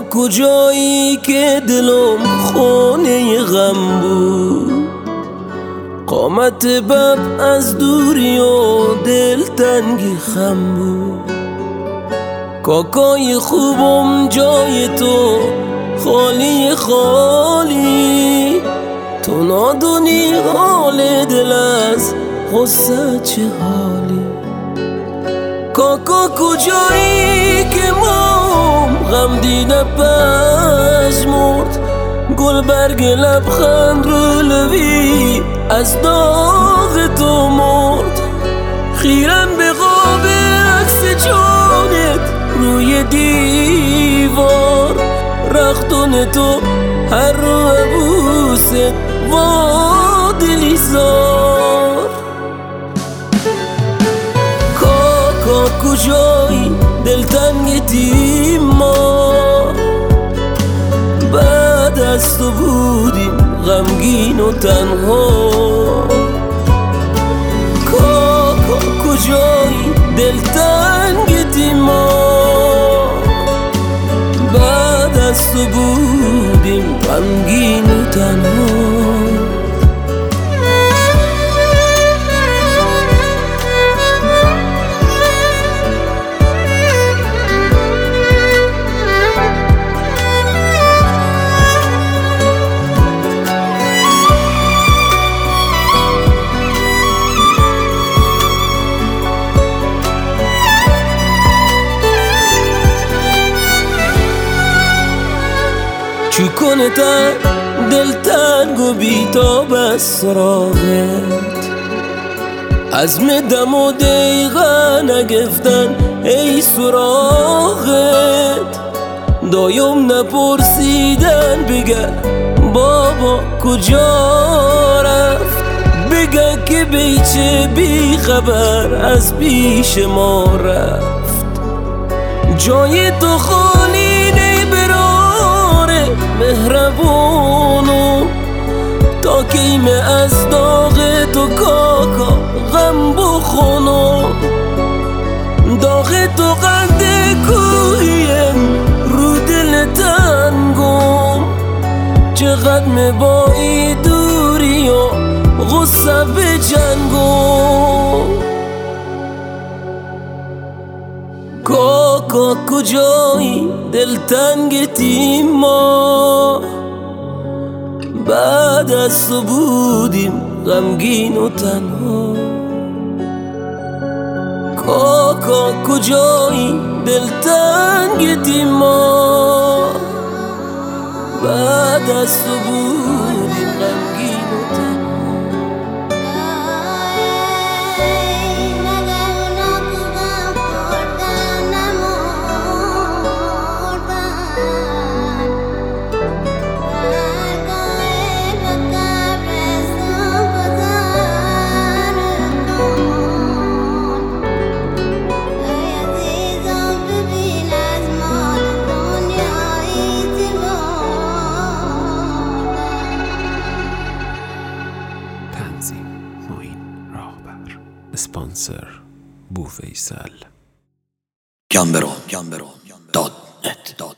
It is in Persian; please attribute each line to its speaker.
Speaker 1: کجایی که دلم خونه غم بود، قامت بب از دوری و دلتنگی خم بود. کاکای خوبم جای تو خالی خالی، تو نادونی حال دل از غصه چه حالی. کاکا کجایی که مام غم دیده پشمرد، گل برگ لبخند رو لبی از داغ تو مرد. خیرم به قاب عکس جانت روی دیوار، رختون تو هر رو عبوست وا دلی زار. کاکا کجایی دلتنگی ما، بعد از تو بودیم غمگین و تنها. کاکا کجایی دلتنگی ما، بعد از تو بودیم غمگین و تنها. چی کنه تا دلتنگ و بیتاب از سراغت، عزم دم و دقیقه نگفتن ای سراغت. دایم نپرسیدن بگه بابا کجا رفت، بگه که بیچه بی خبر از پیش ما رفت. جای تو خالی مهربونو، تا کیمه از داغ تو کاکا غم بخونو. داغ تو قند کوهیم رو دل تنگم، چقدر مبایی دوری و غصه به جنگم. کاکا کجایی دلتنگی ما، بعد از تو بودیم غمگین و تنها. کاکا کجایی دلتنگی ما، بعد از تو بودیم غمگین و تنها.
Speaker 2: اسپانسر بوفیسل.
Speaker 3: گمبرون.net